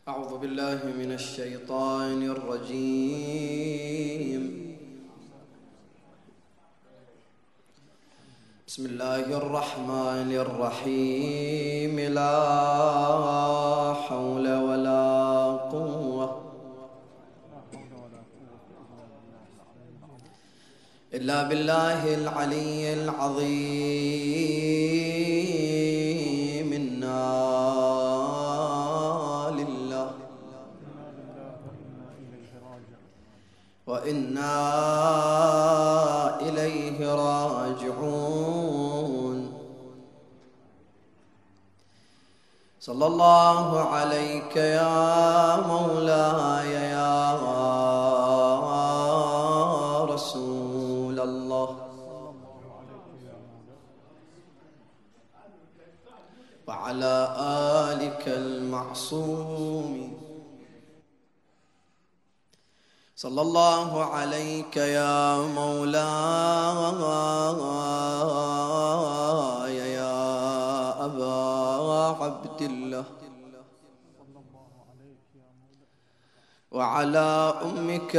أعوذ بالله من الشيطان الرجيم. بسم الله الرحمن الرحيم. لا حول ولا قوة إلا بالله العلي العظيم. إنا لله وإنا إليه راجعون. صلى الله عليك يا مولاي يا رسول الله، وعلى آلك المعصوم. صلى الله عليك يا مولاي يا أبا عبد الله، وعلى أمك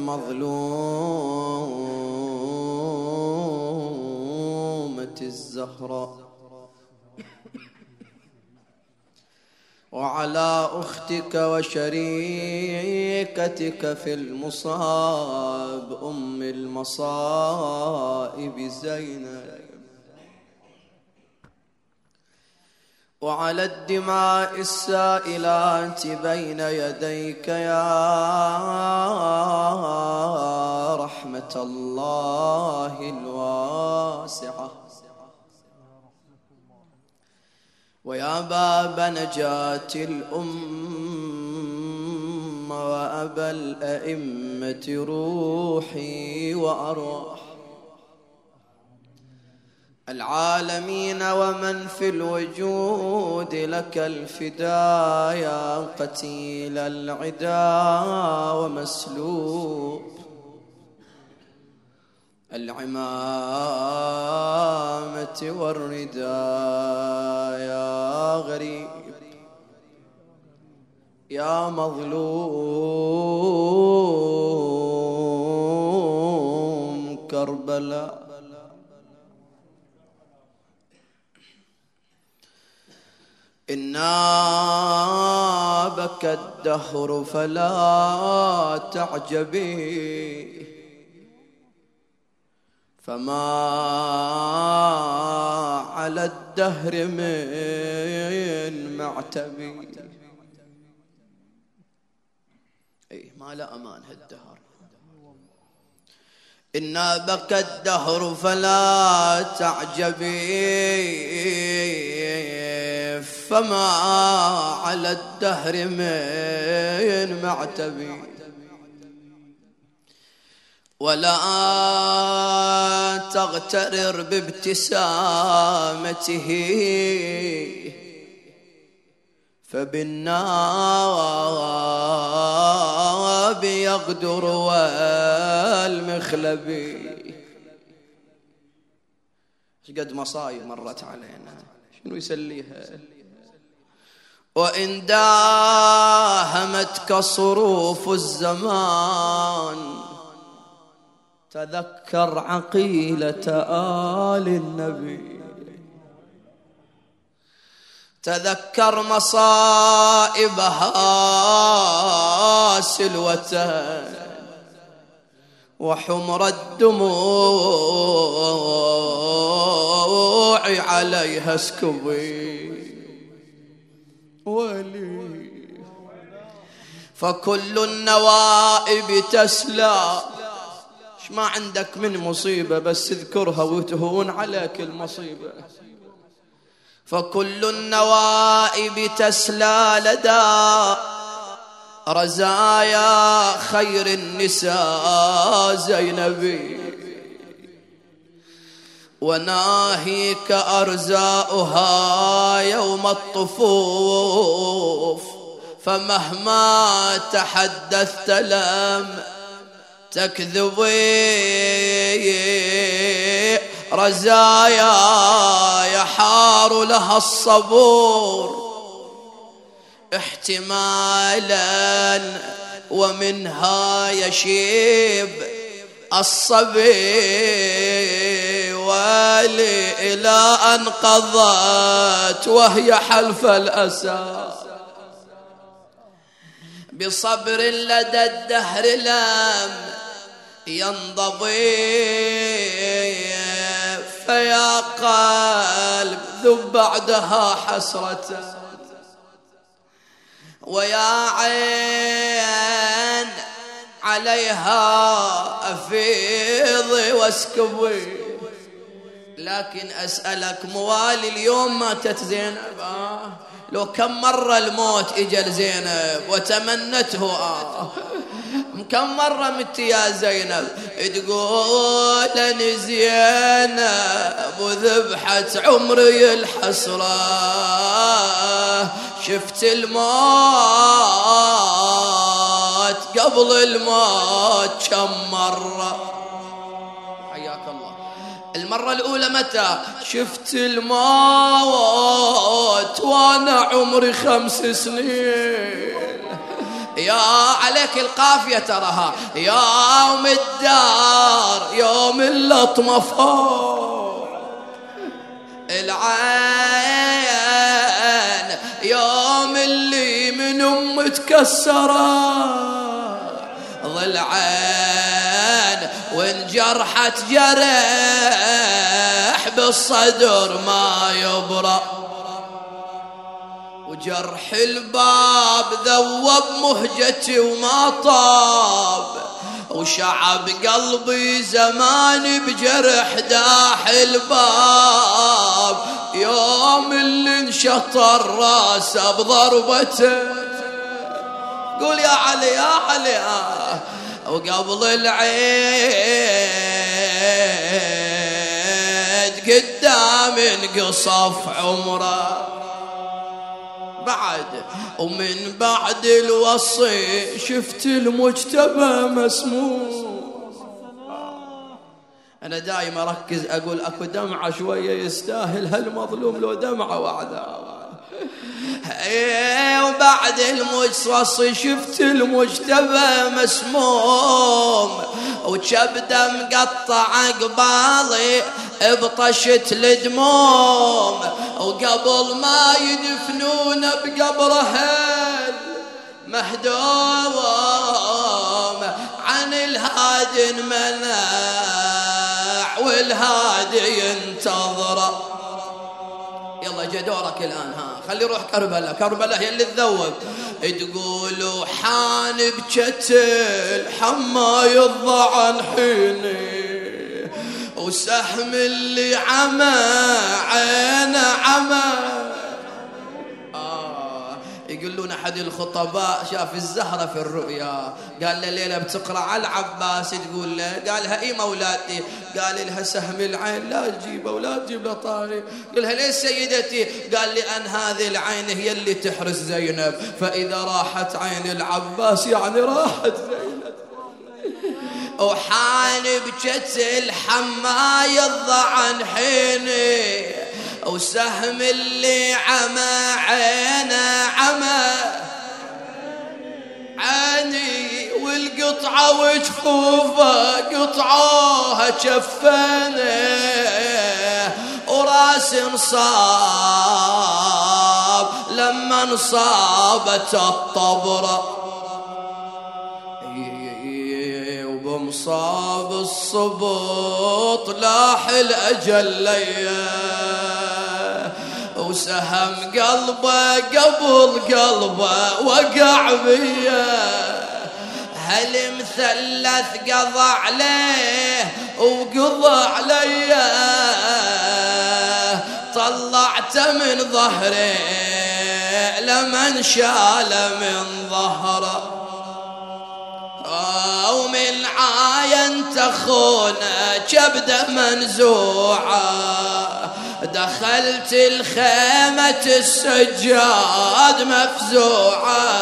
المظلومة الزهراء، وعلى أختك وشريكتك في المصاب أم المصائب زينب، وعلى الدماء السائلات بين يديك يا رحمة الله الواسعة، ويا باب نجاة الأمة وأبا الأئمة روحي وأرواح العالمين ومن في الوجود لك الفداء يا قتيل العدا ومسلوب العمامة والرداء يا غريب يا مظلوم كربلاء. إنا بكى الدهر فلا تعجبي، فما على الدهر من معتبي. أي ما لا أمان هالدهر. إنا بكى الدهر فلا تعجبي، فما على الدهر من معتبي. ولا تغترر بابتسامته، فبالناب يغدر والمخلب. ايش قد مصايب مرت علينا، شنو يسليها؟ وإن داهمتك صروف الزمان، تذكر عقيلة آل النبي، تذكر مصائبها سلوة وحمر الدموع عليها اسكبي. ولي فكل النوائب تسلى، ما عندك من مصيبة بس اذكرها وتهون عليك المصيبة. فكل النوائب تسلى لدى رزايا خير النساء زينبي، وناهيك أرزاؤها يوم الطفوف، فمهما تحدثت لم تكذبي. رزايا يحار لها الصبور احتمالا ومنها يشيب الصبي والي إلى أن قضت وهي حلف الأسى بصبر لدى الدهر لم ينضبي فيا قلب ذب بعدها حسرة ويا عين عليها أفيضي واسكبي. لكن أسألك موالي اليوم ماتت زينب لو كم مرة الموت إجل زينب وتمنته كم مرة مت يا زينب تقول أني زينب وذبحت عمري الحسرة شفت الموت قبل الموت كم مرة. حياك الله. المرة الأولى متى شفت الموت وأنا عمري 5 سنين. يا عليك القافية ترها يوم الدار يوم اللطمة فوق العين يوم اللي من أم تكسرة ضلعين وانجرحت جرح بالصدر ما يبرأ وجرح الباب ذوب مهجتي وما طاب وشعب قلبي زمان بجرح داح الباب يوم اللي انشطر راسه بضربته. قول يا علي يا علي وقبل العيد قدام انقصف عمره بعد ومن بعد الوصي شفت المجتبى مسموم. أنا دايم أركز أقول أكو دمعة شوية يستاهل هالمظلوم لو دمعة وعذاب. وبعد الوصي شفت المجتبى مسموم وكبده مقطع قبالي بطشت الدموم وقبل ما يدفنون بقبره مهدوم عن الهادي انمنع والهادي ينتظره. يلا جا دورك الآن خلي روح كربلاء. كربلاء هي اللي تذوب. تقولوا حان بجتل حما يضع حيني وسهم اللي عمى عينه عمى. يقولون أحد الخطباء شاف الزهرة في الرؤيا قال له ليلة بتقرأ على العباس تقول له قالها إيه مولاتي قال لها سهم العين لا تجيبه ولا تجيب له طاري. قالها ليه سيدتي قال لي أن هذه العين هي اللي تحرس زينب فإذا راحت عين العباس يعني راحت زينب. وحان بجتل حما يضع عن حيني وسهم اللي عمى عينه عمى عيني والقطعة وجفوفه قطعوها جفانه وراس انصاب لما انصابت الطبرة وبمصاب الصبط لاح الأجل ليه وسهم قلبه قبل قلبه وقع بيه هل مثلث قضى عليه وقضى عليه طلعته من ظهره لمن شال من ظهره ومن عاين تخونه كبده منزوعه دخلت الخيمة السجاد مفزوعة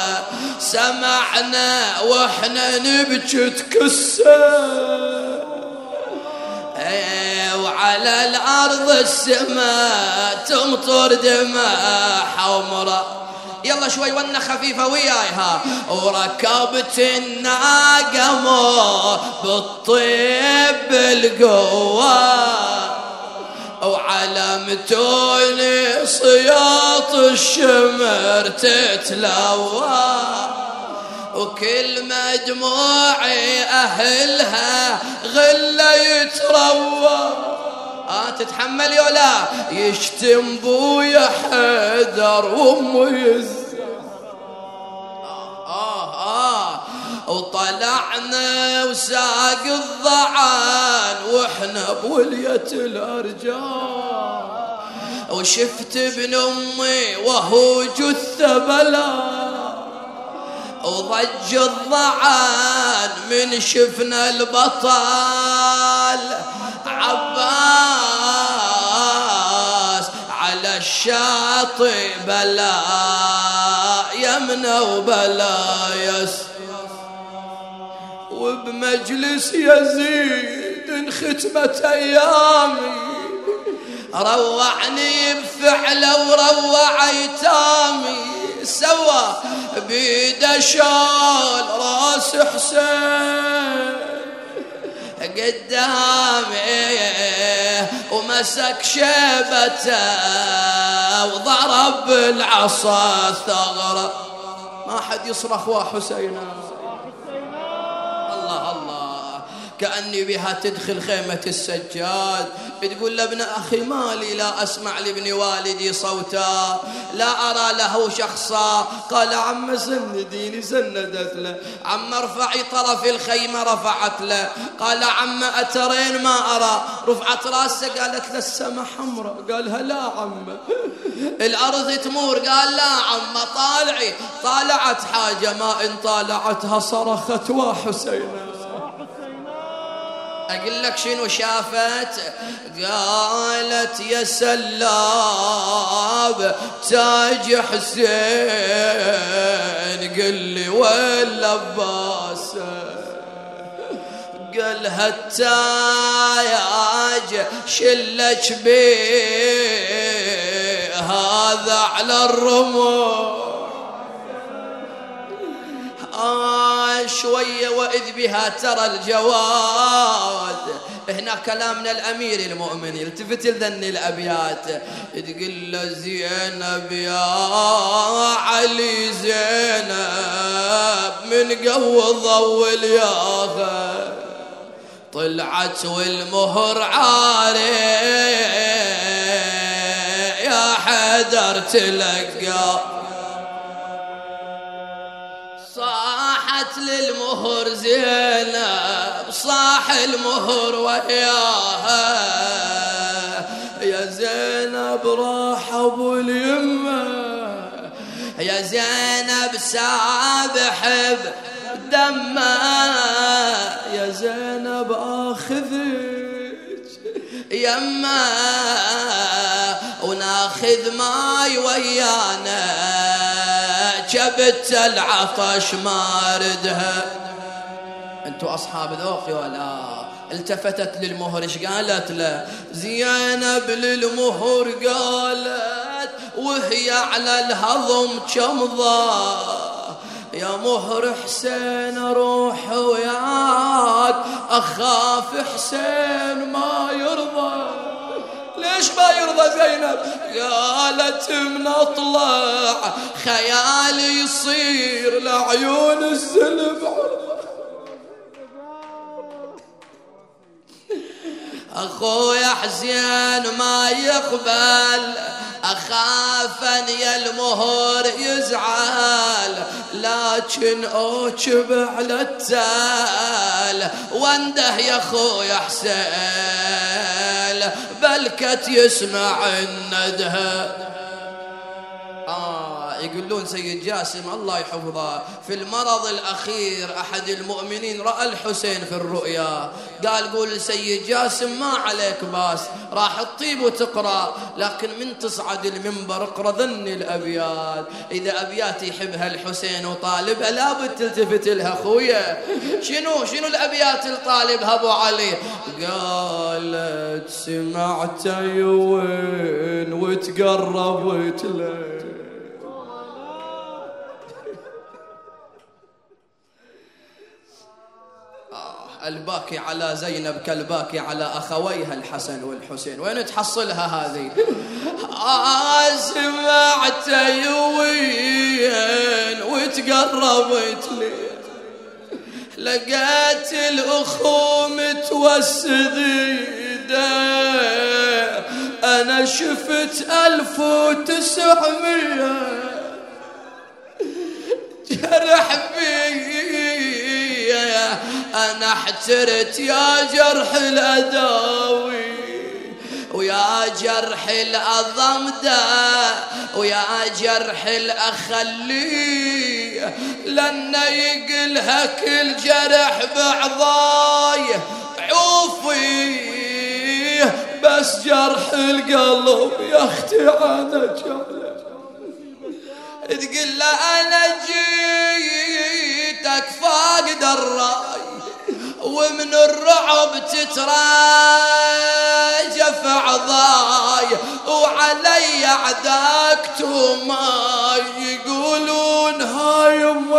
سمعنا واحنا نبكي تكسر وعلى الأرض السماء تمطر دماء حمراء يلا شوي ونه خفيفة وياها. وركبت الناقة مو بالطيب القوة، وعلمتوني صياط الشمر تتلوى، وكل مجموعي أهلها غلة يتروى. تتحمل يولا يشتم بويا حيدر وامي وطلعنا وساق الضعان واحنا بولية الارجال، وشفت ابن امي وهو جثة بلا، وضج الضعان من شفنا البطل عباس على الشاطئ بلا يمنى وبلا يسر. وبمجلس يزيد انختمت ايامي، روعني بفعله وروع ايتامي، سوى بيده شال راس حسين قدامي ومسك شيبته وضرب بالعصا ثغره. ما حد يصرخ وحسينا. الله الله، كأني بها تدخل خيمة السجاد تقول لابن أخي مالي لا أسمع لابن والدي صوتا، لا أرى له شخصا. قال عم سنديني، سندت له. عم ارفعي طرف الخيمة، رفعت له. قال عم أترين؟ ما أرى. رفعت راسه، قالت له السما حمراء. قالها لا عم. الأرض تمور. قال لا عم طالعي. طالعت حاجة ما إن طالعتها صرخت وحسينا. أقول لك شنو شافت؟ قالت يا سلاب تاج حسين قل لي وين لباسه. قالها التاج شلك بيه هذا على الرمح. شوية وإذ بها ترى الجواد. هنا كلامنا الأمير المؤمنين. التفت لذني الأبيات تقول له زينب يا علي زينب من قوض أول ياها، طلعت والمهر عاري يا حيدر تلقى. صاحت للمهر زينب صاح المهر وياها، يا زينب راح ابو اليمه، يا زينب سابح بدمه، يا زينب اخذك يمه وناخذ ماي ويانا، جبت العطش ما ردها. انتو اصحاب ذوق ولا؟ التفتت للمهر ايش قالت له؟ زينب للمهر قالت وهي على الهضم كمضة، يا مهر حسين اروح وياك اخاف حسين ما يرضى. ليش ما يرضى زينب؟ قالت من اطلع خيالي يصير لعيون الزلب عرضة. اخويا حسين ما يقبل، اخاف ان يا المهر يزعل، لكن اوجب على التال وانده يا اخويا حسين بلكت يسمع الندها. يقولون سيد جاسم الله يحفظه في المرض الأخير أحد المؤمنين رأى الحسين في الرؤيا، قال قول سيد جاسم ما عليك باس راح تطيب وتقرأ، لكن من تصعد المنبر اقرأ ذني الأبيات. إذا أبيات يحبها الحسين وطالبها لابد تلتفت لها أخويا. شنو الأبيات الطالبها أبو علي؟ قالت سمعت وين وتقربت له، الباكي على زينب كالباكي على أخويها الحسن والحسين. وين تحصلها هذه؟ سمعت يوين وتقربت لي، لقيت الأخو متوسديده، أنا شفت 1900 جرح بي، أنا احترت يا جرح الأداوي ويا جرح الأضمدة ويا جرح الأخلي، لن يقلها كل جرح بعضاي عوفي، بس جرح القلب يا اختي انا جرح. تقول له انا جيتك فاقد الراي ومن الرعب تتراجف عضاي، وعلي عداك توماي يقولون هاي ام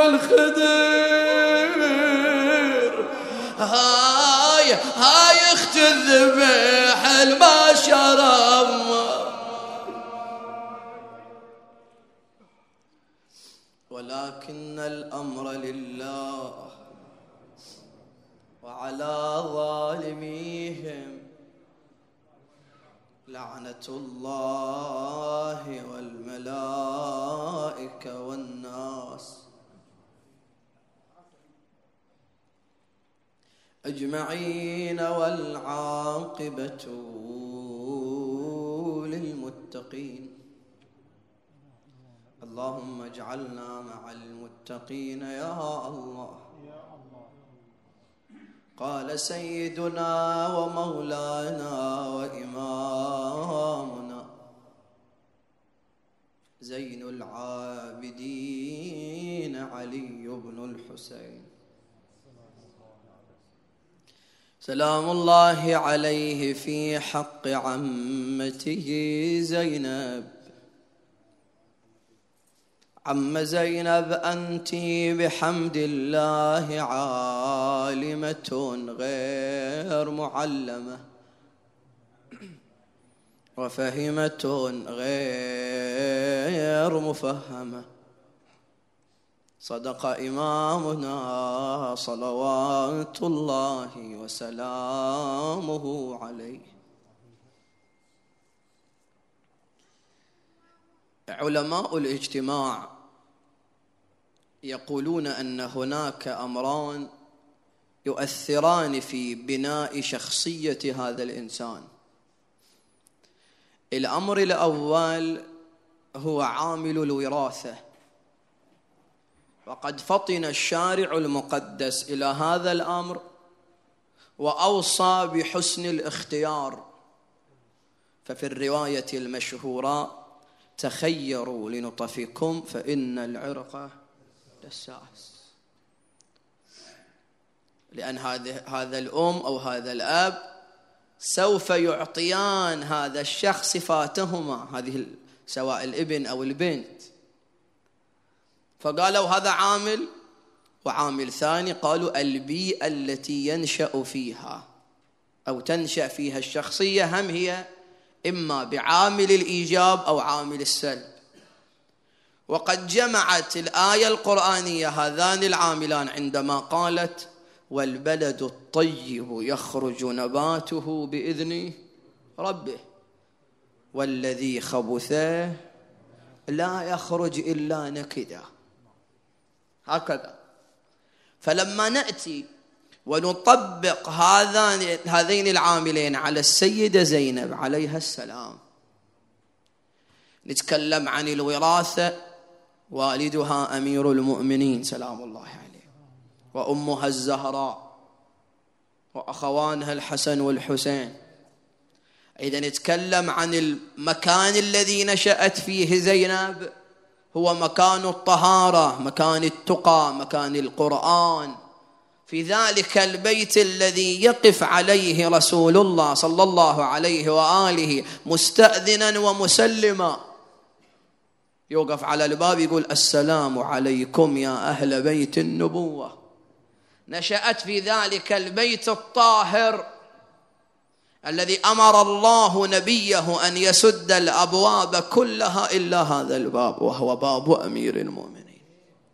الخدر، هاي اخت الذبح الما شرب. ولكن الأمر لله وعلى ظالميهم لعنة الله والملائكة والناس أجمعين، والعاقبة للمتقين. اللهم اجعلنا مع المتقين يا الله. قال سيدنا ومولانا وإمامنا زين العابدين علي بن الحسين سلام الله عليه في حق عمته زينب. عم زينب أنت بحمد الله عالمة غير معلمة، وفهمة غير مفهمة. صدق إمامنا صلوات الله وسلامه عليه. علماء الاجتماع يقولون أن هناك أمران يؤثران في بناء شخصية هذا الإنسان. الأمر الأول هو عامل الوراثة، وقد فطن الشارع المقدس إلى هذا الأمر وأوصى بحسن الاختيار. ففي الرواية المشهورة تخيروا لنطفكم فإن العرق دساس، لأن هذا الأم أو هذا الأب سوف يعطيان هذا الشخص صفاتهما، هذه سواء الابن أو البنت. فقالوا هذا عامل، وعامل ثاني قالوا البيئة التي ينشأ فيها أو تنشأ فيها الشخصية هم هي إما بعامل الإيجاب أو عامل السلب. وقد جمعت الآية القرآنية هذان العاملان عندما قالت والبلد الطيب يخرج نباته بإذن ربه والذي خبث لا يخرج إلا نكدا، هكذا. فلما نأتي ونطبق هذين العاملين على السيدة زينب عليها السلام، نتكلم عن الوراثة. والدها أمير المؤمنين سلام الله عليه، وأمها الزهراء، وأخوانها الحسن والحسين. إذا نتكلم عن المكان الذي نشأت فيه زينب، هو مكان الطهارة، مكان التقى، مكان القرآن، في ذلك البيت الذي يقف عليه رسول الله صلى الله عليه وآله مستأذنا ومسلما، يوقف على الباب يقول السلام عليكم يا أهل بيت النبوة، نشأت في ذلك البيت الطاهر الذي أمر الله نبيه أن يسد الأبواب كلها إلا هذا الباب، وهو باب أمير المؤمنين.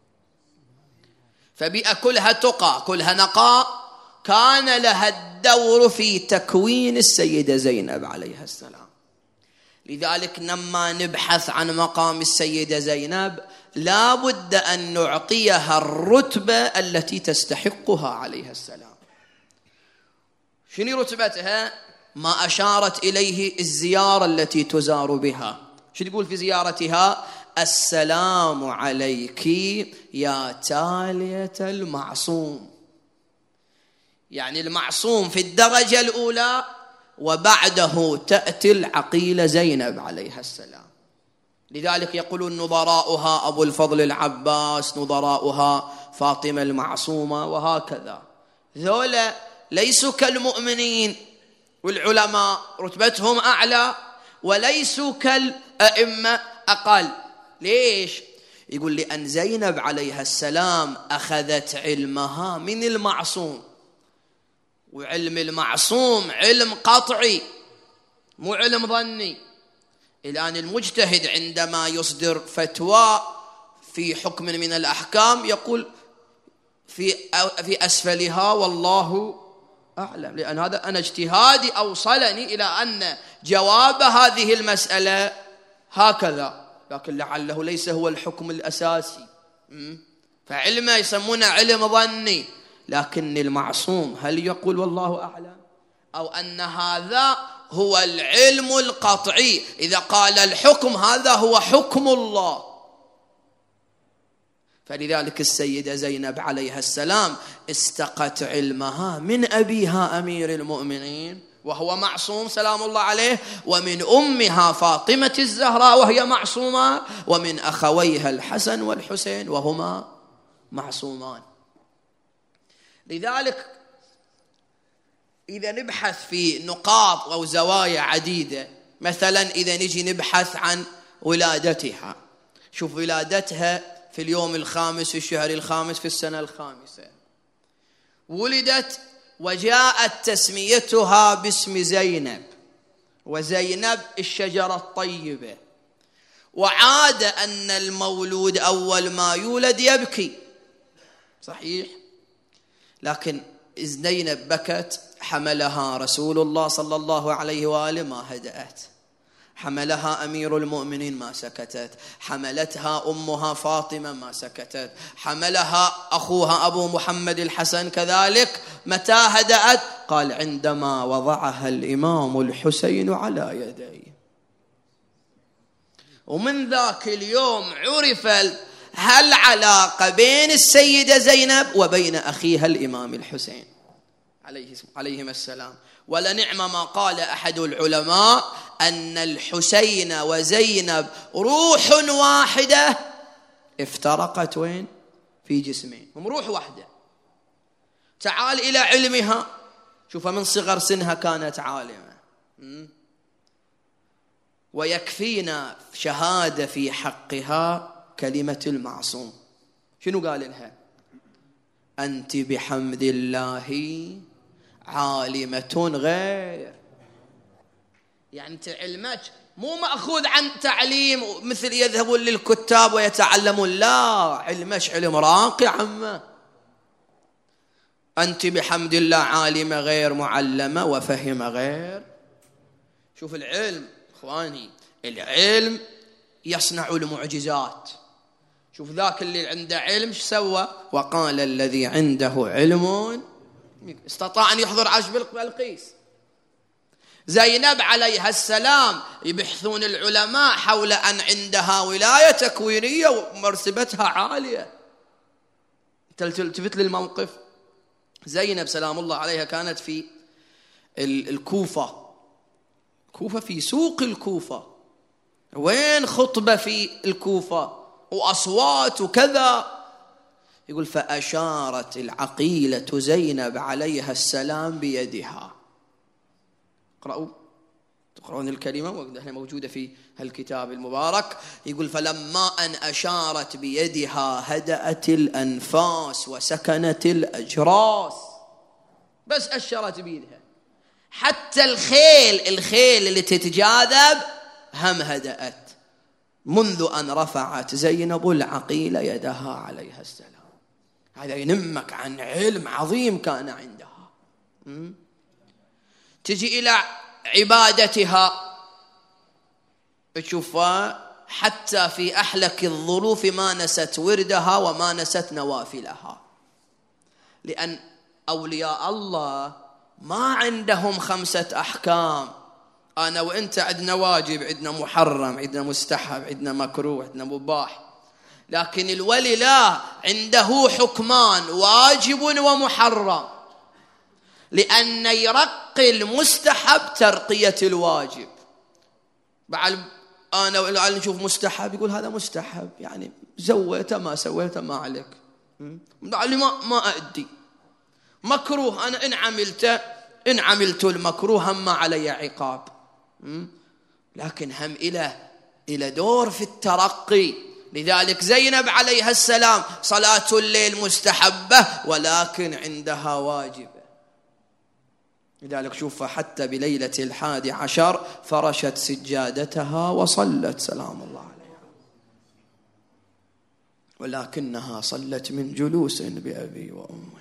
فبيئة كلها تقى، كلها نقاء، كان لها الدور في تكوين السيدة زينب عليها السلام. لذلك لما نبحث عن مقام السيدة زينب لا بد أن نعطيها الرتبة التي تستحقها عليها السلام. شنو رتبتها؟ ما أشارت إليه الزيارة التي تزار بها. شو تقول في زيارتها؟ السلام عليك يا تالية المعصوم، يعني المعصوم في الدرجة الأولى، وبعده تأتي العقيلة زينب عليها السلام. لذلك يقولون نظراؤها أبو الفضل العباس، نظراؤها فاطمة المعصومة، وهكذا. ذولا ليسوا كالمؤمنين والعلماء، رتبتهم أعلى، وليسوا كالأئمة أقل. ليش؟ يقول لأن زينب عليها السلام أخذت علمها من المعصوم، وعلم المعصوم علم قطعي مو علم ظني. الآن المجتهد عندما يصدر فتوى في حكم من الأحكام يقول في أسفلها والله أعلم، لأن هذا أنا اجتهادي أوصلني إلى أن جواب هذه المسألة هكذا، لكن لعله ليس هو الحكم الأساسي. فعلمه يسمونه علم ظني، لكن المعصوم هل يقول والله أعلم، أو أن هذا هو العلم القطعي، إذا قال الحكم هذا هو حكم الله. فلذلك السيدة زينب عليها السلام استقت علمها من أبيها أمير المؤمنين وهو معصوم سلام الله عليه، ومن أمها فاطمة الزهراء وهي معصومة، ومن أخويها الحسن والحسين وهما معصومان. لذلك إذا نبحث في نقاط أو زوايا عديدة، مثلا إذا نجي نبحث عن ولادتها، شوف ولادتها في اليوم الخامس في الشهر الخامس في السنة الخامسة، ولدت وجاءت تسميتها باسم زينب، وزينب الشجرة الطيبة. وعاد أن المولود أول ما يولد يبكي، صحيح، لكن زينب بكت حملها رسول الله صلى الله عليه وآله ما هدأت، حملها أمير المؤمنين ما سكتت، حملتها أمها فاطمة ما سكتت، حملها أخوها أبو محمد الحسن كذلك. متى هدأت؟ قال عندما وضعها الإمام الحسين على يديه. ومن ذاك اليوم عرف هل علاقة بين السيدة زينب وبين أخيها الإمام الحسين عليهما السلام. ولنعم ما قال أحد العلماء أن الحسين وزينب روح واحدة افترقت وين؟ في جسمين، هم روح واحدة. تعال إلى علمها، شوف من صغر سنها كانت عالمة. ويكفينا شهادة في حقها كلمة المعصوم. شنو قال لها؟ أنت بحمد الله عالمة غير، يعني علمك مو مأخوذ عن تعليم مثل يذهبون للكتاب ويتعلمون، لا، علمك علم راقي عمه. أنت بحمد الله عالمة غير معلمة وفهمة غير. شوف العلم إخواني، العلم يصنع المعجزات. شوف ذاك اللي عنده علم شو سوى؟ وقال الذي عنده علم استطاع أن يحضر عرش بلقيس. زينب عليها السلام يبحثون العلماء حول أن عندها ولاية تكوينية ومرتبتها عالية. تلتفت للموقف، زينب سلام الله عليها كانت في الكوفة، في سوق الكوفة، وين خطبة في الكوفة وأصوات وكذا. يقول فأشارت العقيلة زينب عليها السلام بيدها. اقرأوا تقرؤون الكلمة وهي موجودة في هالكتاب المبارك. يقول فلما أن أشارت بيدها هدأت الأنفاس وسكنت الأجراس. بس أشرت بيدها، حتى الخيل اللي تتجاذب هم هدأت منذ أن رفعت زينب العقيل يدها عليها السلام. هذا ينمك عن علم عظيم كان عندها. تجي إلى عبادتها، تشوفها حتى في أحلك الظروف ما نست وردها وما نست نوافلها، لأن أولياء الله ما عندهم 5 أحكام. أنا وإنت عندنا واجب، عندنا محرم، عندنا مستحب، عندنا مكروه، عندنا مباح. لكن الولي لا، عنده حكمان، واجب ومحرم، لأن يرقي المستحب ترقية الواجب. بعد أنا وإلا نشوف مستحب يقول هذا مستحب، يعني سويته ما سويته ما عليك، ما أدي. مكروه أنا إن عملت المكروه هم ما علي عقاب. لكن هم إلى دور في الترقي. لذلك زينب عليها السلام صلاة الليل مستحبة ولكن عندها واجبة. لذلك شوف حتى بليلة 11 فرشت سجادتها وصلت سلام الله عليها، ولكنها صلت من جلوس بأبي وأمي.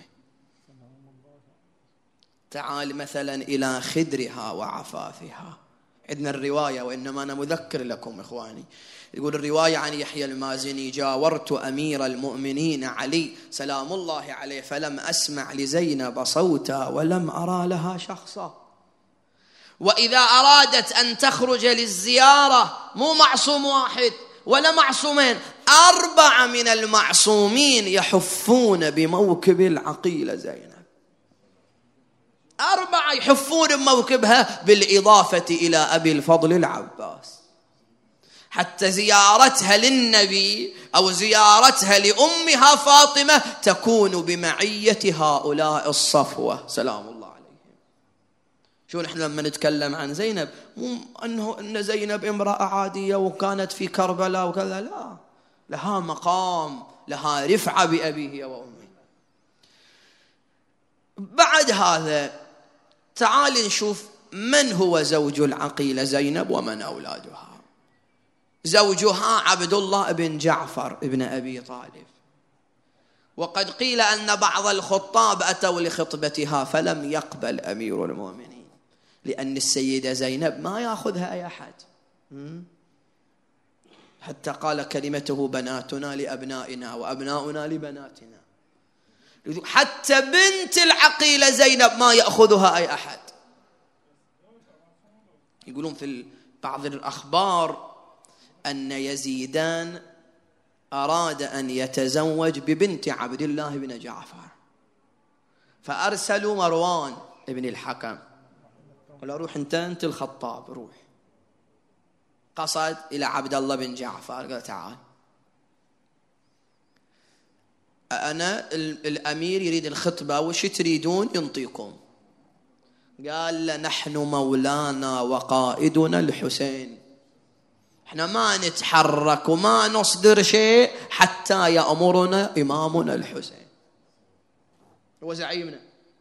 تعال مثلا إلى خدرها وعفافها. عندنا الرواية، وإنما أنا مذكر لكم إخواني. يقول الرواية عن يحيى المازني: جاورت أمير المؤمنين علي سلام الله عليه فلم أسمع لزينب صوتا ولم أرى لها شخصا. وإذا أرادت أن تخرج للزيارة مو معصوم واحد ولا معصومين، 4 من المعصومين يحفون بموكب العقيلة زينب. 4 يحفون بموكبها، بالإضافة إلى أبي الفضل العباس. حتى زيارتها للنبي أو زيارتها لأمها فاطمة تكون بمعية هؤلاء الصفوة سلام الله عليهم. شو نحن لما نتكلم عن زينب مو أن زينب امرأة عادية وكانت في كربلاء وكذا، لا، لها مقام، لها رفعة بأبيه وأمه. بعد هذا تعال نشوف من هو زوج العقيلة زينب ومن أولادها. زوجها عبد الله بن جعفر ابن أبي طالب. وقد قيل أن بعض الخطاب أتوا لخطبتها فلم يقبل أمير المؤمنين، لأن السيدة زينب ما يأخذها أي أحد. حتى قال كلمته: بناتنا لأبنائنا وأبناؤنا لبناتنا. حتى بنت العقيلة زينب ما يأخذها أي أحد. يقولون في بعض الأخبار أن يزيدان أراد أن يتزوج ببنت عبد الله بن جعفر، فأرسلوا مروان ابن الحكم، قالوا روح أنت الخطاب، روح. قصد إلى عبد الله بن جعفر، قال تعال أنا الأمير يريد الخطبة، وش تريدون ينطيكم؟ قال نحن مولانا وقائدنا الحسين، احنا ما نتحرك وما نصدر شيء حتى يأمرنا إمامنا الحسين، هو زعيمنا.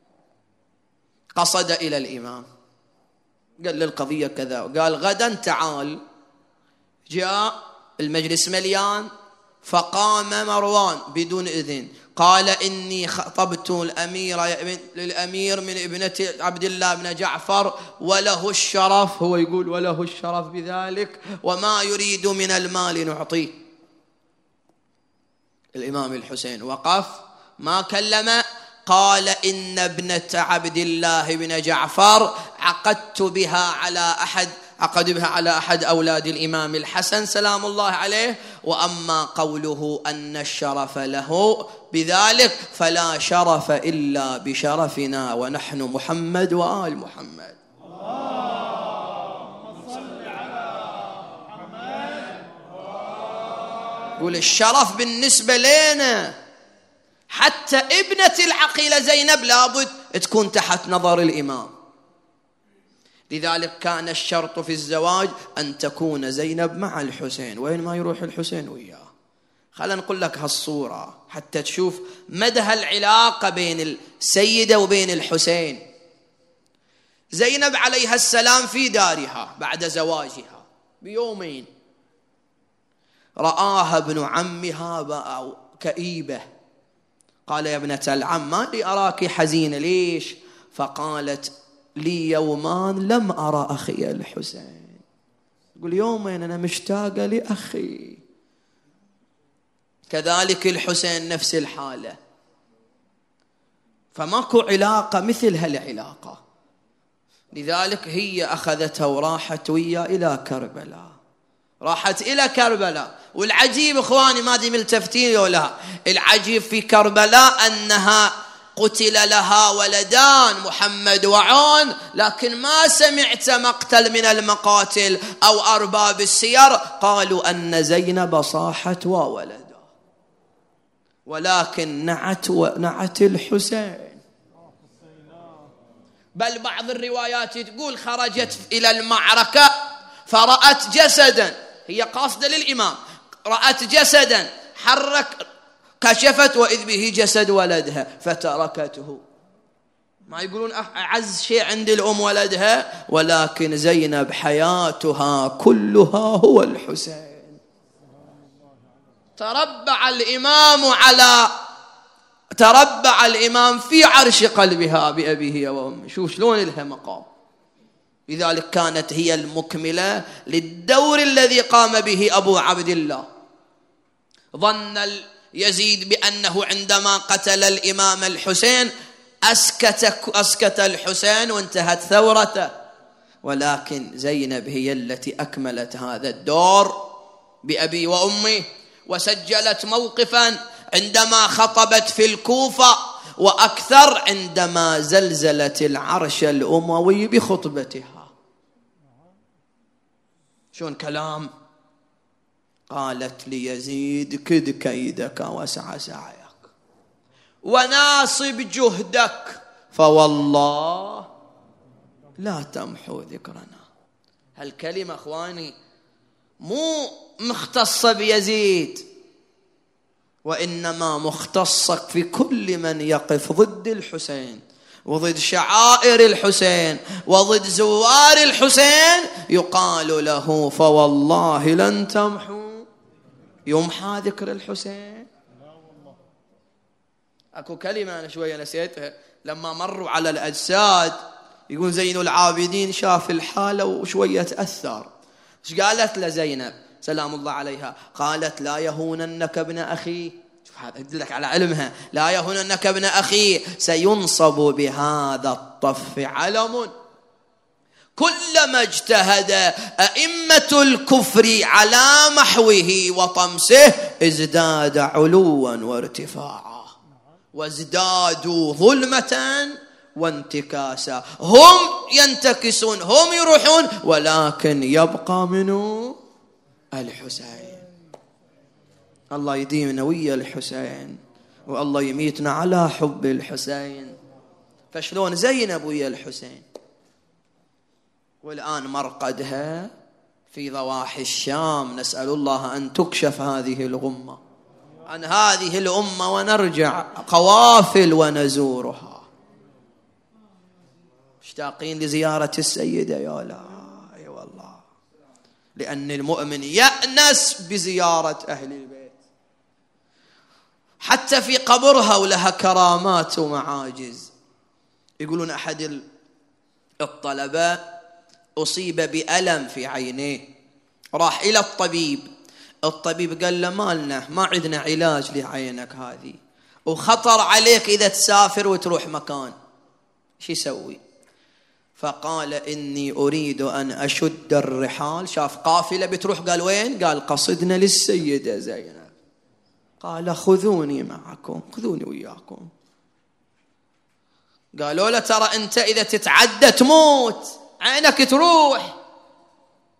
قصد إلى الإمام، قال للقضية كذا، وقال غدا تعال. جاء المجلس مليان، فقام مروان بدون إذن، قال إني خطبت للأمير من ابنة عبد الله بن جعفر وله الشرف، هو يقول وله الشرف بذلك، وما يريد من المال نعطيه. الإمام الحسين وقف ما كلم، قال إن ابنة عبد الله بن جعفر عقد بها على أحد أولاد الإمام الحسن سلام الله عليه، وأما قوله أن الشرف له بذلك فلا شرف إلا بشرفنا ونحن محمد وآل محمد. اللهم صل على محمد. يقول الشرف بالنسبة لنا، حتى ابنة العقيلة زينب لابد تكون تحت نظر الإمام، لذلك كان الشرط في الزواج أن تكون زينب مع الحسين، وين ما يروح الحسين وياه. خلنا نقول لك هالصورة حتى تشوف مدى العلاقة بين السيدة وبين الحسين. زينب عليها السلام في دارها بعد زواجها بيومين رآها ابن عمها كئيبة، قال يا ابنة العم ما لي أراك حزينة ليش؟ فقالت لي يومان لم أرى أخي الحسين، يقول يومين أنا مشتاقة لأخي. كذلك الحسين نفس الحالة، فماكو علاقة مثل هالعلاقة. لذلك هي أخذتها وراحت ويا إلى كربلاء، راحت إلى كربلاء. والعجيب إخواني ما دي ملتفتين ولا، العجيب في كربلاء أنها قتل لها ولدان محمد وعون، لكن ما سمعت مقتل من المقاتل أو أرباب السير قالوا أن زينب صاحت وولد، ولكن نعت الحسين. بل بعض الروايات تقول خرجت إلى المعركة فرأت جسدا، هي قاصدة للإمام، رأت جسدا حرك كشفت وإذ به جسد ولدها فتركته. ما يقولون أعز شيء عند الأم ولدها، ولكن زينب حياتها كلها هو الحسين. تربع الإمام في عرش قلبها بأبيه وأمه. شوف شلون لها مقام. لذلك كانت هي المكملة للدور الذي قام به أبو عبد الله. ظن يزيد بأنه عندما قتل الإمام الحسين أسكت الحسين وانتهت ثورته، ولكن زينب هي التي أكملت هذا الدور بأبي وأمي، وسجلت موقفا عندما خطبت في الكوفة، وأكثر عندما زلزلت العرش الأموي بخطبتها. شون كلام؟ قالت ليزيد كد كيدك وسع سعيك وناصب جهدك فوالله لا تمحو ذكرنا. هالكلمة أخواني مو مختصة بيزيد، وإنما مختصة في كل من يقف ضد الحسين وضد شعائر الحسين وضد زوار الحسين، يقال له فوالله لن تمحو يمحى ذكر الحسين. أكو كلمة أنا شوية نسيتها، لما مروا على الأجساد يقول زين العابدين شاف الحالة وشوية تأثر. ايش قالت لزينب سلام الله عليها؟ قالت لا يهوننك ابن أخي، شوف هذا يدلك على علمها، لا يهوننك ابن أخي سينصب بهذا الطف علم، كلما اجتهد أئمة الكفر على محوه وطمسه ازداد علوا وارتفاعا وازدادوا ظلمة وانتكاسا. هم ينتكسون، هم يروحون، ولكن يبقى منه الحسين. الله يديمنا ويا الحسين، والله يميتنا على حب الحسين. فشلون زينب ويا الحسين، والآن مرقدها في ضواحي الشام. نسأل الله أن تكشف هذه الغمة عن هذه الأمة ونرجع قوافل ونزورها. مشتاقين لزيارة السيدة يا لا أي والله، لأن المؤمن يأنس بزيارة أهل البيت. حتى في قبرها ولها كرامات ومعاجز. يقولون أحد الطلبة أصيب بألم في عينيه، راح إلى الطبيب قال له مالنا ما عندنا علاج لعينك هذه، وخطر عليك إذا تسافر وتروح مكان، شو يسوي؟ فقال إني أريد أن أشد الرحال. شاف قافلة بتروح، قال وين؟ قال قصدنا للسيدة زينب. قال خذوني معكم، خذوني وياكم. قالوا له ترى أنت إذا تتعدى تموت، عينك تروح،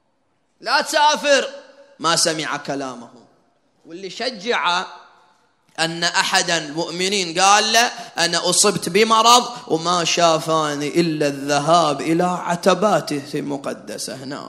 لا تسافر. ما سمع كلامه. واللي شجع أن أحدا المؤمنين قال له أنا أصبت بمرض وما شافاني إلا الذهاب إلى عتباته المقدسة هناك،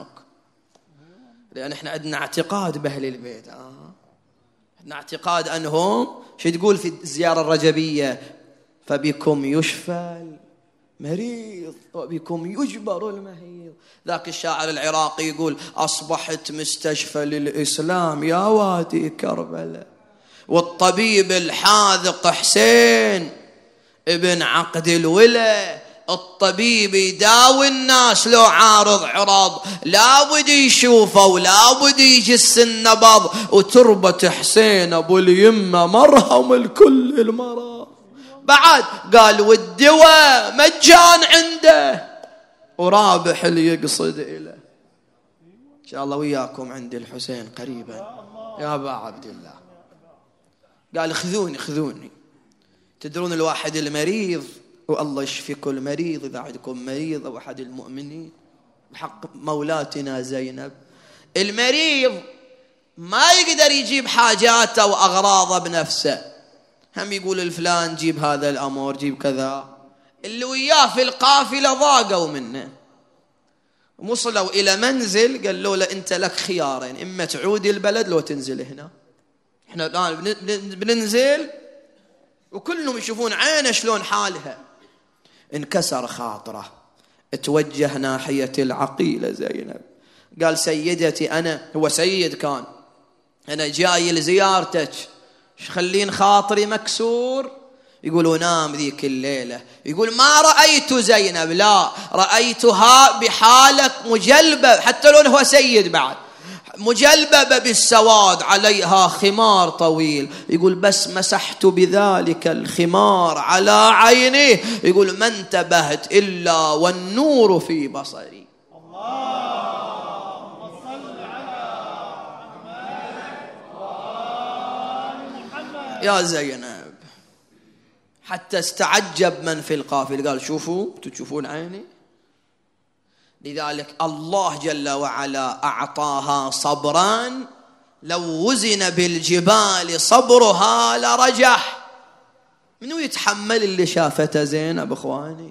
لأن إحنا عندنا اعتقاد بأهل البيت. عندنا اعتقاد أنهم شو تقول في الزيارة الرجبية؟ فبكم يشفى المريض وبكم يجبر المهيض. ذاك الشاعر العراقي يقول أصبحت مستشفى للإسلام يا وادي كربلاء، والطبيب الحاذق حسين ابن عقد الولا، الطبيب يداوي الناس لو عارض عرض، لا بد يشوفه ولا بد يجس النبض، وتربة حسين ابو اليمة مرهم الكل المرض. بعد قال والدواء مجان عنده ورابح اللي يقصد إله. إن شاء الله وياكم عند الحسين قريبا يا أبا عبد الله. قال خذوني. تدرون الواحد المريض والله يشفي كل مريض، إذا عندكم مريض أو أحد المؤمنين بحق مولاتنا زينب، المريض ما يقدر يجيب حاجاته وأغراضه بنفسه، هم يقول الفلان جيب هذا الأمر جيب كذا. اللي وياه في القافلة ضاقوا منه، وصلوا إلى منزل قال له أنت لك خيارين، إما تعود البلد لو تنزل هنا. إحنا الآن بننزل وكلهم يشوفون عينه شلون حالها. انكسر خاطره، توجه ناحية العقيلة زينب، قال سيدتي أنا، هو سيد كان، أنا جاي لزيارتك، خلين خاطري مكسور. يقولوا نام ذيك الليلة، يقول ما رأيت زينب، لا رأيتها بحالة مجلبة، حتى لو هو سيد بعد مجلبة بالسواد، عليها خمار طويل. يقول بس مسحت بذلك الخمار على عينيه، يقول ما انتبهت إلا والنور في بصري. اللهم صل على محمد يا زينب. حتى استعجب من في القافلة، قال شوفوا تشوفون عيني. لذلك الله جل وعلا أعطاها صبرا لو وزن بالجبال صبرها لرجح. منو يتحمل اللي شافته زينب اخواني؟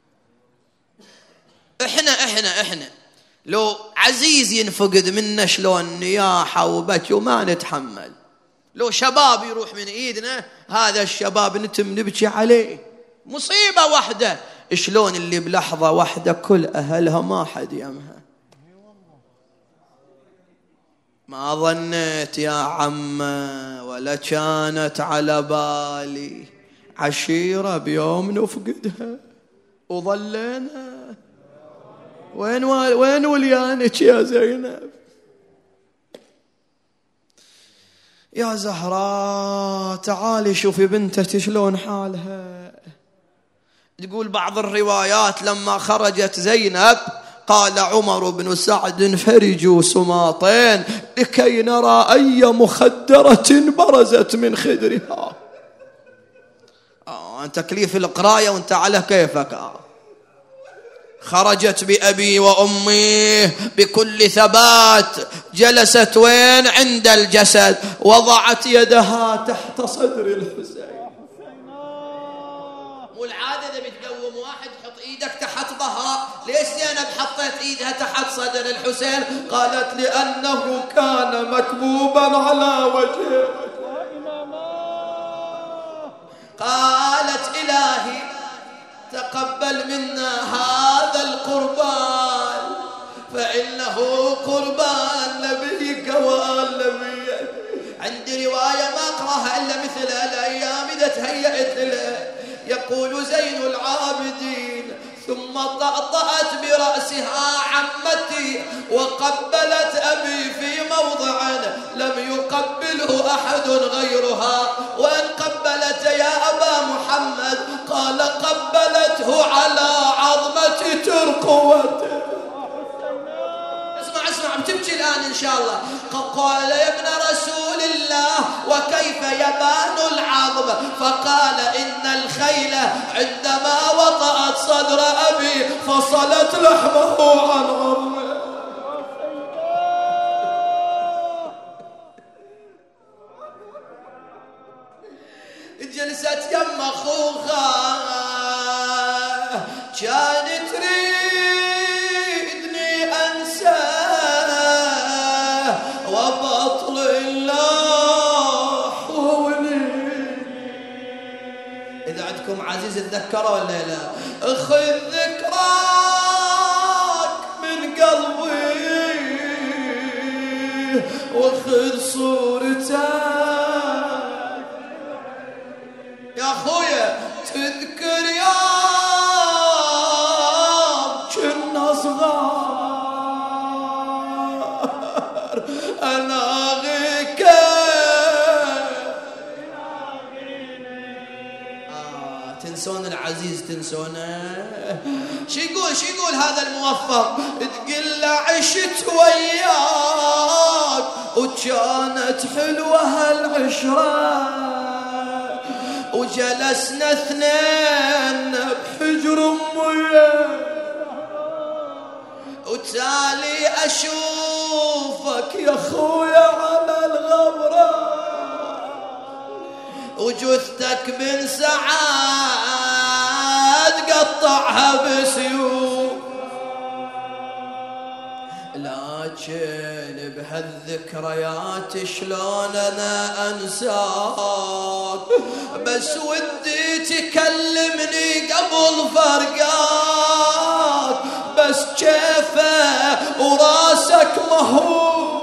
احنا لو عزيز ينفقد منا شلون نياحة وبكي وما نتحمل، لو شباب يروح من ايدنا هذا الشباب نتم نبكي عليه، مصيبة واحدة. شلون اللي بلحظة واحدة كل أهلها ما حد يمها. ما ظنيت يا عم ولا كانت على بالي عشيرة بيوم نفقدها وظلينا. وين وليانك يا زينب؟ يا زهراء تعالي شوفي بنتك شلون حالها. تقول بعض الروايات لما خرجت زينب قال عمر بن سعد فرجوا سماطين لكي نرى أي مخدرة برزت من خدرها. أنت تكليف القراية وانت على كيفك. خرجت بأبي وأمي بكل ثبات، جلست وين؟ عند الجسد، وضعت يدها تحت صدر الحسين. والعادة إذا بتقوم واحد حط إيدك تحت ظهره، ليش زينب حطيت إيدها تحت صدر الحسين؟ قالت لأنه كان مكبوبا على وجهه. قالت إلهي تقبل منا هذا القربان، فإنه قربان نبيك وآل نبيك. عندي رواية ما أقرأها إلا مثل الأيام إذا تهيأت له. يقول زين العابدين ثم طأطأت برأسها عمتي وقبلت أبي في موضع لم يقبله أحد غيرها. وإن قبلت يا أبا محمد؟ قال قبلته على عظمة ترقوته. اسمع بتبكي الآن إن شاء الله. قال يا ابن رسول الله وكيف يبان العظم؟ فقال إن الخيل عندما وطأت صدر أبي فصلت لحمه عن عظمه. دم اخوها كان تريدني انساه وبطل الله وولي. اذا عندكم عزيز تذكره ولا لا؟ خذ ذكراك من قلبي وخذ صورته يا اخويا، تذكر يوم كنا صغار اناغيك تنسون العزيز تنسونه. شو يقول هذا الموفق؟ تقول له عشت وياك وكانت حلوة هالعشرة وجلسنا اثنين بحجر امي وتالي اشوفك يا خويا على الغبرة وجثتك بن سعاد قطعها بسيوف. لكن بهالذكريات شلون انا انساك، بس ودي تكلمني قبل فرقاك، بس كيفه وراسك مهوب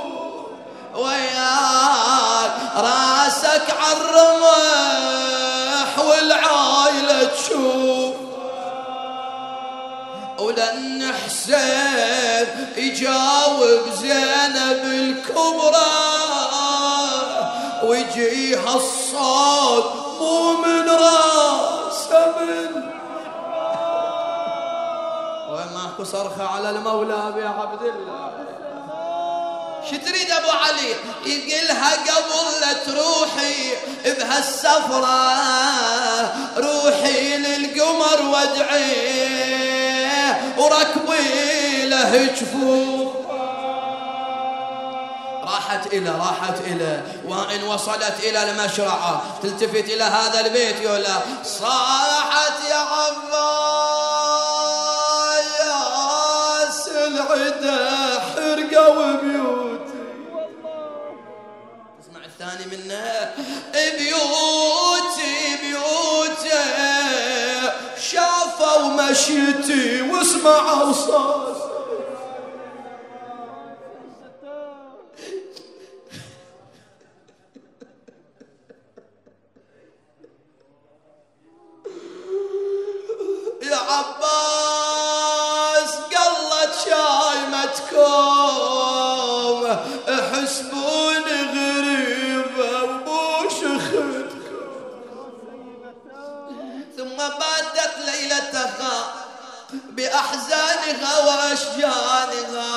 وياك راسك عالرمح والعايلة تشوف. ولن حسين يجاوب زينب الكبرى ويجيها الصوت مو من راسه من وماكو صرخة على المولى يا عبد الله. شو تريد ابو علي؟ يقلها قبل لا تروحي بهالسفرة روحي للقمر وادعيه وركبي له جفوف. راحت إلى وإن وصلت إلى المشرعة تلتفت إلى هذا البيت يقول صاحت يا عباس العدا حرقة وبيوتي. اسمع الثاني منه بيوتي شافوا مشيتي واسمعوا صوت يا عباس قلت شايمتكم حسبوني غريبة وبوش خدكم. ثم باتت ليلتها بأحزانها وأشجانها.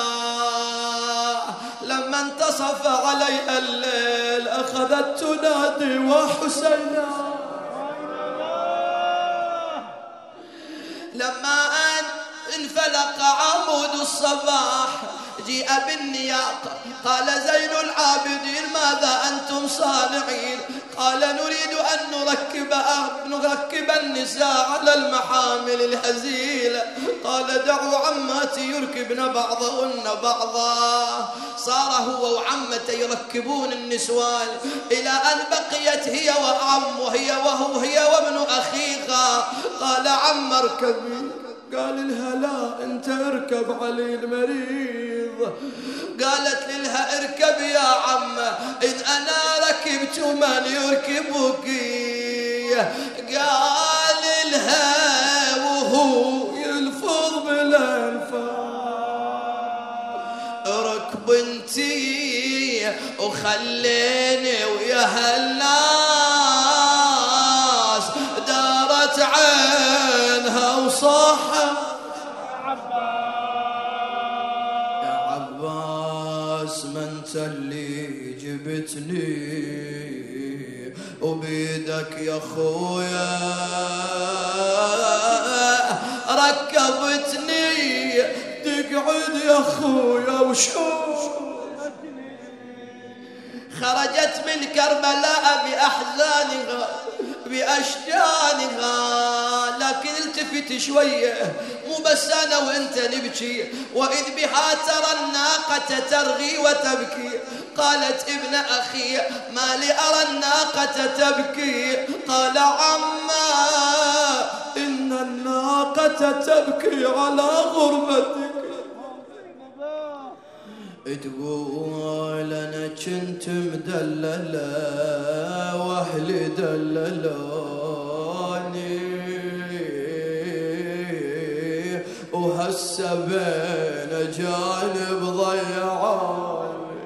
لما انتصف عليها الليل أخذت تنادي وحسينا. لما أن انفلق عمود الصباح جيء بالنياقة قال زين العابدين ماذا أنتم صانعين؟ قال نريد أن نركب النساء على المحامل الهزيلة. قال دعوا عماتي يركبن بعضهن بعضا. صار هو وعمته يركبون النسوان إلى أن بقيت هي وهي وابن أخيها. قال عم اركبي. قال لها لا انت اركب علي المريض. قالت لها اركب يا عم إن أنا ركبت من يركبك. قال لها وهو يلفظ بالأنفاس ركب انتي وخليني ويا هالناس. دارت عينها وصاحت يا عباس ما انت اللي جبتني وبيدك يا خويا ركبتني تقعد يا خويا وشوف. خرجت من كربلاء بأحزانها بأشجانها. لكن التفت شوية، مو بس أنا وأنت نبكي، وإذ بها ترى الناقة ترغي وتبكي. قالت ابن أخي ما لي أرى الناقة تبكي؟ قال عما إن الناقة تبكي على غربتك. تقول أنا كنت مدللة وأهلي دللوني، وهسه بين جانب ضيعوني.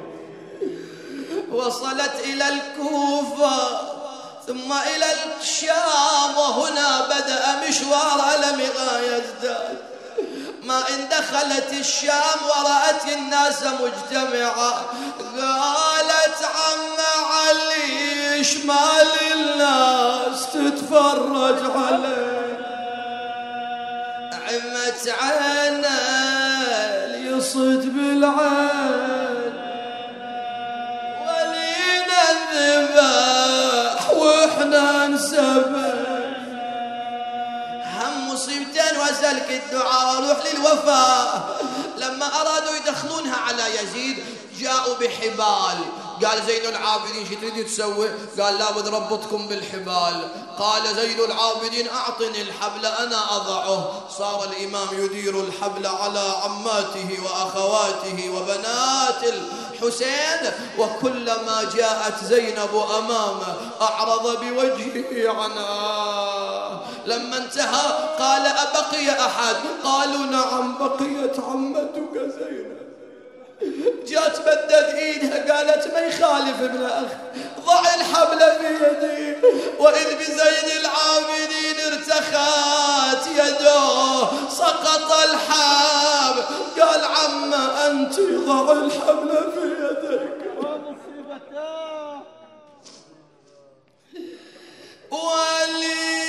وصلت إلى الكوفة ثم إلى الشام، وهنا بدأ مشوار لم يزداد. ما إن دخلت الشام ورأت الناس مجتمعة، قالت عم علي شمال الناس تتفرج عليه. عمت عينه ليصد بالعين، ولينا الذبح واحنا نسبح. هم مصيبتين وأسألك الدعاء واروح للوفاء. لما أرادوا يدخلونها على يزيد جاءوا بحبال. قال زين العابدين شو تريد تسوي؟ قال لابد ربطكم بالحبال. قال زين العابدين أعطني الحبل أنا أضعه. صار الإمام يدير الحبل على عماته وأخواته وبنات الحسين، وكلما جاءت زينب أمامه أعرض بوجهه عنها. لما انتهى قال أبقي أحد؟ قالوا نعم بقيت عمتك زينب. جات مدت ايدها قالت ما يخالف ابن اخ، ضع الحبل في يدي. واذ بزين العابدين ارتخت يده سقط الحبل. قال عم انت ضع الحبل في يدك. ولي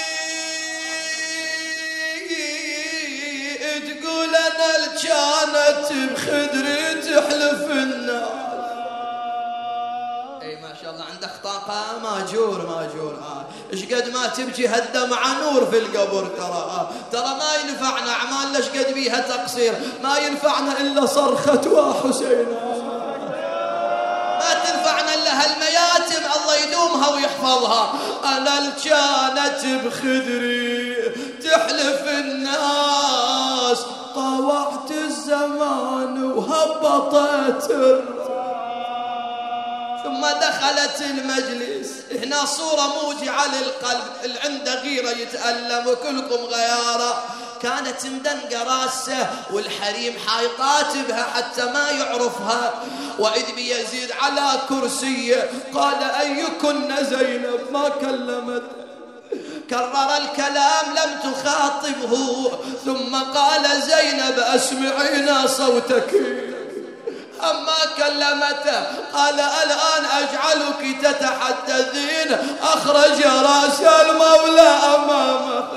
تقول انا اللي كانت بخدري تحلف الناس. اي ما شاء الله عندك طاقه. ماجور ايش قد ما تبكي هالدمعه نور في القبر. ترى ما ينفعنا اعمالنا ايش قد بيها تقصير، ما ينفعنا الا صرخه وحسين، ما تنفعنا الا هالمياتم الله يدومها ويحفظها. انا اللي كانت بخدري تحلف الناس، طوعت الزمان وهبطت ثم دخلت المجلس. هنا صورة موجعة للقلب، اللي عنده غيرة يتألم وكلكم غيارة. كانت مدنقة راسه والحريم حايطات بها حتى ما يعرفها. وإذ بيزيد على كرسيه قال أيكن زينب؟ ما كلمت، كرر الكلام لم تخاطبه. ثم قال زينب أسمعينا صوتك. أما كلمته قال الآن أجعلك تتحدثين. أخرج رأس المولى أمامه.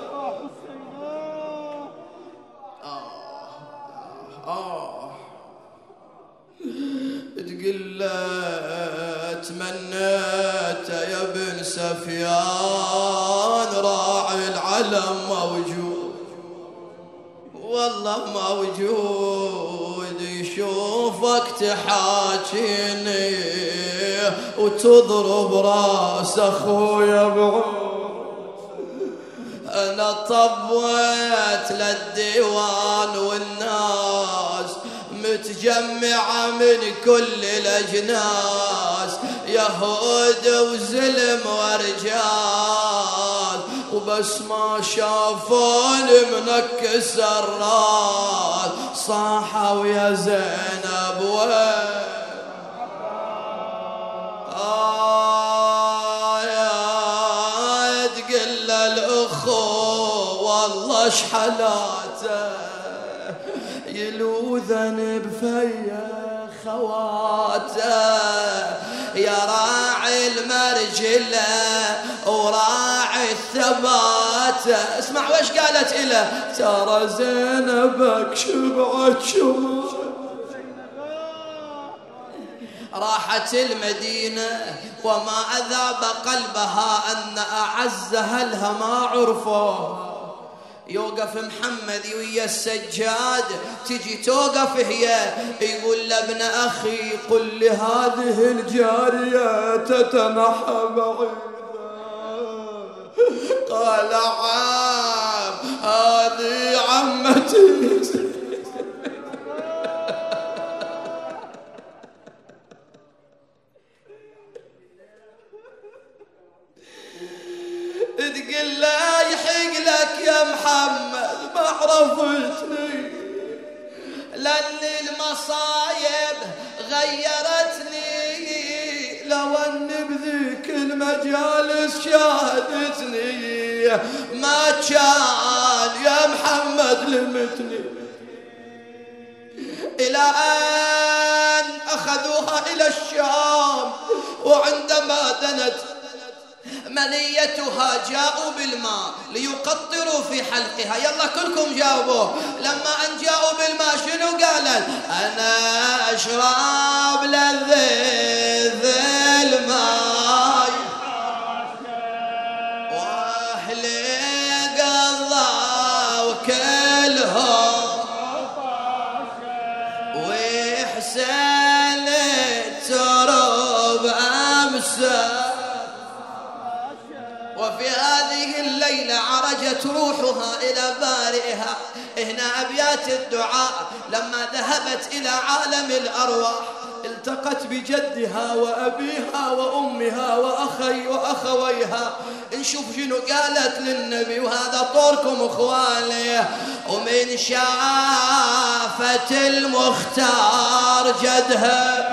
تقول تمنيت يا ابن سفيان راعي العلم موجود، والله موجود يشوفك تحاكيني وتضرب راس اخويا بعود. انا طبيت للديوان والناس متجمعة من كل الأجناس، يهود وزلم ورجال، وبس ما شافون منكس الراس صاحوا يا زينب وين. يا تقل الأخو والله شحلاته يلوذن بفيا خواته. يا راعي المرجله وراعي الثبات، اسمع وش قالت إله. ترى زينبك شبعت شمال، راحت المدينة وما أذاب قلبها أن أعزها لها ما عرفوا. يوقف محمد ويا السجاد، تجي توقف هي، يقول له ابن أخي قل لهذه الجارية تتنحى بعيدا. قال عم هذه عمتي. تقول لا يحق لك يا محمد ما عرفتني، لأن المصايب غيرتني، لو أن بذيك المجالس شاهدتني ما كان يا محمد لمتني. إلى أن أخذوها إلى الشام، وعندما دنت منيتها جاءوا بالماء ليقطروا في حلقها. يلا كلكم جاوبوا. لما أن جاءوا بالماء شنو قالت؟ أنا أشرب لذيذ الماء وأهلي قضوا كلهم وحسين ترب أمسى. وفي هذه الليلة عرجت روحها إلى بارئها. هنا أبيات الدعاء. لما ذهبت إلى عالم الأرواح التقت بجدها وأبيها وأمها وأخويها. نشوف شنو قالت للنبي، وهذا طوركم أخواني. ومن شافت المختار جدها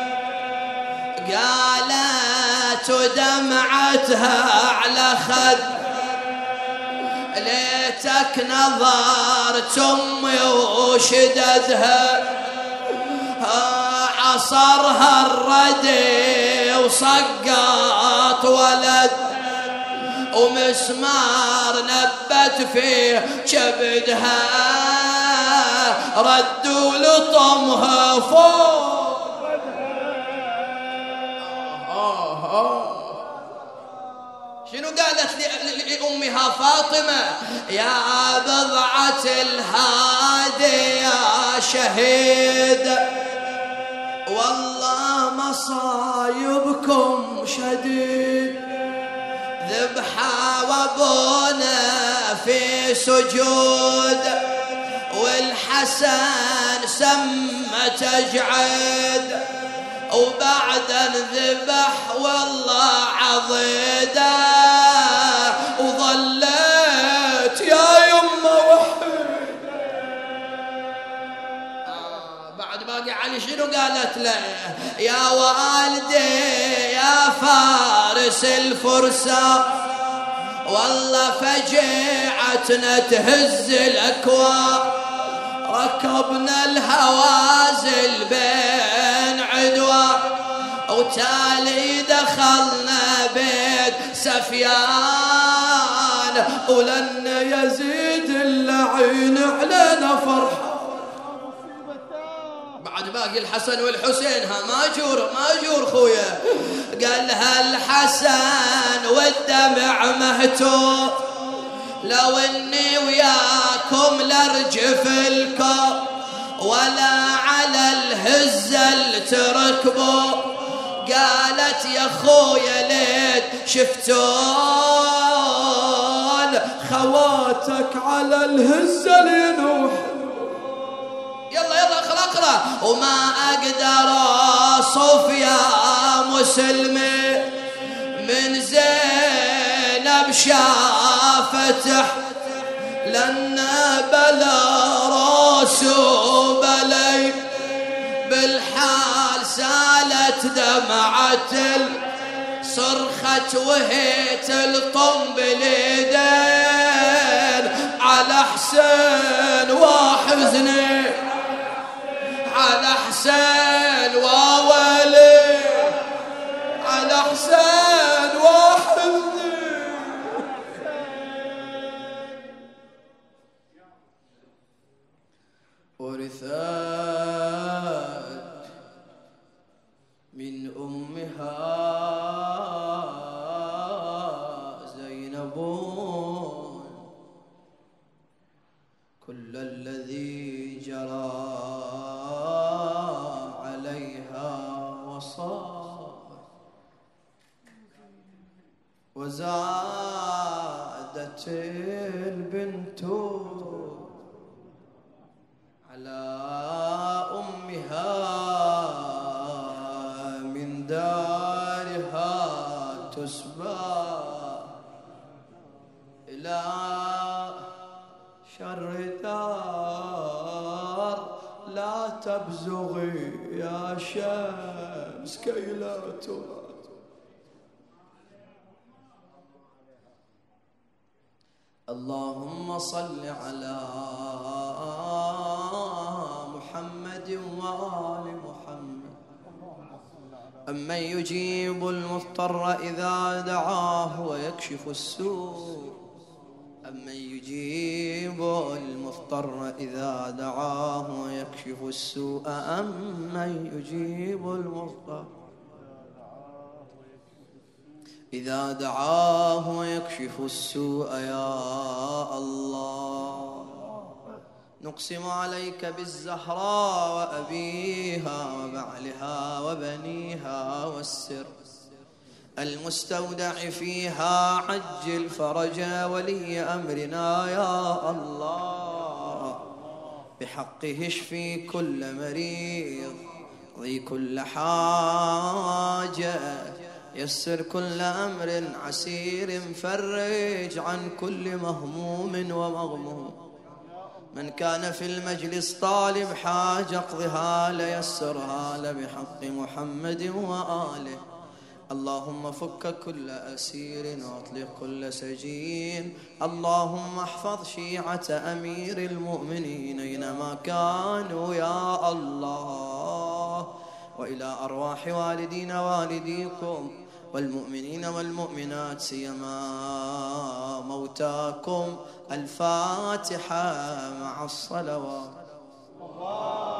قالت ودمعتها على خد، ليتك نظرت أمي وشددها، عصرها الردي وصقط ولد، ومسمار نبت في كبدها، ردوا لطمها فوق. شنو قالت لأمها فاطمة؟ يا بضعة الهادي يا شهيد، والله مصايبكم شديد، ذبحة وابونا في سجود، والحسن سمى تجعد، وبعد انذبح والله عضيده، وظلت يا يمه وحيده. بعد باقي علي شنو قالت له؟ يا والدي يا فارس الفرسان، والله فجيعتنا تهز الاكوان، ركبنا الهوازل بين عدوى، وتالي دخلنا بيت سفيان، ولن يزيد اللعين علينا فرحة. بعد باقي الحسن والحسين، ها ماجور خويا. قالها الحسن والدمع مهتوم، لو اني وياكم لارجف الكون، ولا على الهزة تركبوا. قالت يا خويا ليت شفتون خواتك على الهزة لينوح. يلا اقرا. وما اقدر اصف يا مسلمي من زينب شافته، لأن بلا راس وبلي بالحال سالت دمعة، صرخت وهي تلطم باليدين على حسين وحزني، على حسين وولي، على حسين وحزني. ورثات البنت على أمها من دارها تسبى إلى شر دار لا تبزغي يا شمس كي لا ترى. اللهم صل على محمد وآل محمد. أمن يجيب المضطر إذا دعاه ويكشف السوء. أمن يجيب المضطر إذا دعاه ويكشف السوء. أمن يجيب المضطر إذا دعاه ويكشف السوء. يا الله نقسم عليك بالزهراء وأبيها وبعلها وبنيها والسر المستودع فيها. عجل فرج ولي أمرنا يا الله. بحقه اشفي كل مريض ضي كل حاجة. يسر كل أمر عسير فرج عن كل مهموم ومغموم. من كان في المجلس طالب حاجة اقضها ليسرها بحق محمد وآله. اللهم فك كل أسير واطلق كل سجين. اللهم احفظ شيعة أمير المؤمنين أينما كانوا يا الله. وإلى أرواح والدينا والديكم والمؤمنين والمؤمنات سيما موتاكم. الفاتحة مع الصلوات.